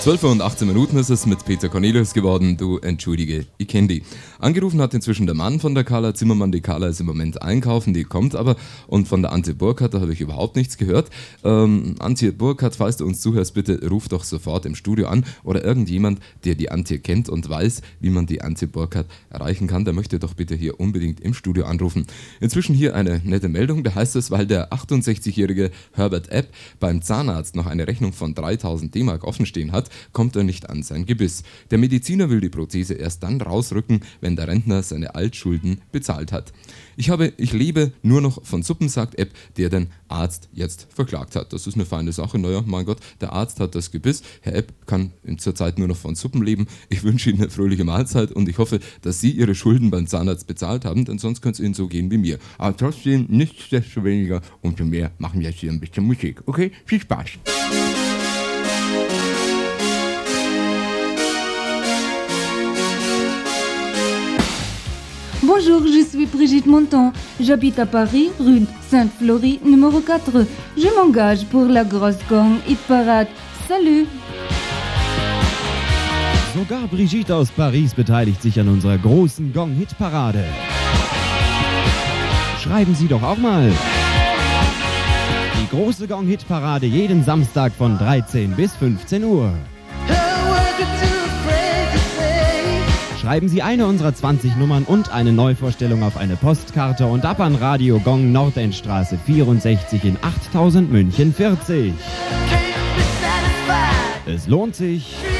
12 Uhr und 18 Minuten ist es mit Peter Cornelius geworden. Du, entschuldige, ich kenn die. Angerufen hat inzwischen der Mann von der Carla Zimmermann. Die Carla ist im Moment einkaufen, die kommt aber. Und von der Antje Burkhardt, da habe ich überhaupt nichts gehört. Antje Burkhardt, falls du uns zuhörst, bitte ruf doch sofort im Studio an. Oder irgendjemand, der die Antje kennt und weiß, wie man die Antje Burkhardt erreichen kann, der möchte doch bitte hier unbedingt im Studio anrufen. Inzwischen hier eine nette Meldung. Da heißt es, weil der 68-jährige Herbert Epp beim Zahnarzt noch eine Rechnung von 3000 D-Mark offenstehen hat, kommt er nicht an sein Gebiss. Der Mediziner will die Prothese erst dann rausrücken, wenn der Rentner seine Altschulden bezahlt hat. Ich lebe nur noch von Suppen, sagt Epp, der den Arzt jetzt verklagt hat. Das ist eine feine Sache. Naja, mein Gott, der Arzt hat das Gebiss. Herr Epp kann zurzeit nur noch von Suppen leben. Ich wünsche Ihnen eine fröhliche Mahlzeit und ich hoffe, dass Sie Ihre Schulden beim Zahnarzt bezahlt haben, denn sonst könnte es Ihnen so gehen wie mir. Aber trotzdem, nichtsdestoweniger, umso mehr machen wir jetzt hier ein bisschen Musik. Okay, viel Spaß. Bonjour, je suis Brigitte Monton. J'habite à Paris, rue Sainte-Florie, numéro 4. Je m'engage pour la grosse Gong Hit Parade. Salut! Sogar Brigitte aus Paris beteiligt sich an unserer großen Gong-Hit-Parade. Schreiben Sie doch auch mal. Die große Gong-Hit-Parade jeden Samstag von 13 bis 15 Uhr. Schreiben Sie eine unserer 20 Nummern und eine Neuvorstellung auf eine Postkarte und ab an Radio Gong Nordendstraße 64 in 8000 München 40. Es lohnt sich.